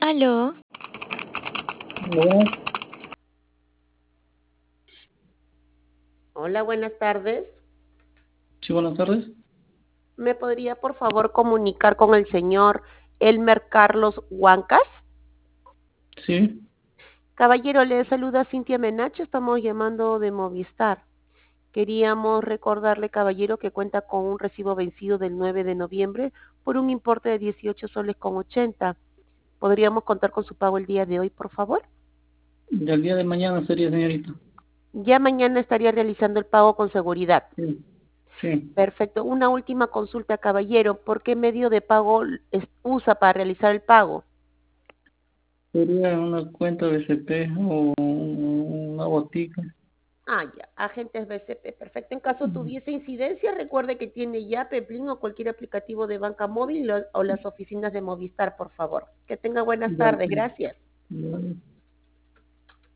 Aló, Buenas, Hola, buenas tardes. sí, buenas tardes. ¿Me podría, por favor, comunicar con el señor Elmer Carlos Huancas? Sí, Caballero, le saluda Cintia Menacho, estamos llamando de Movistar. Queríamos recordarle, caballero, que cuenta con un recibo vencido del 9 de noviembre por un importe de 18 soles con 80. ¿Podríamos contar con su pago el día de hoy, por favor? del día de mañana sería, señorita. Ya mañana estaría realizando el pago con seguridad. Sí, sí. Perfecto. Una última consulta, caballero. ¿Por qué medio de pago usa para realizar el pago? Sería una cuenta BCP o una botica. Ah, ya. Agentes BCP. Perfecto. En caso tuviese incidencia, recuerde que tiene ya Peplin o cualquier aplicativo de banca móvil o las oficinas de Movistar, por favor. Que tenga buenas Ya, tardes. Gracias. ya.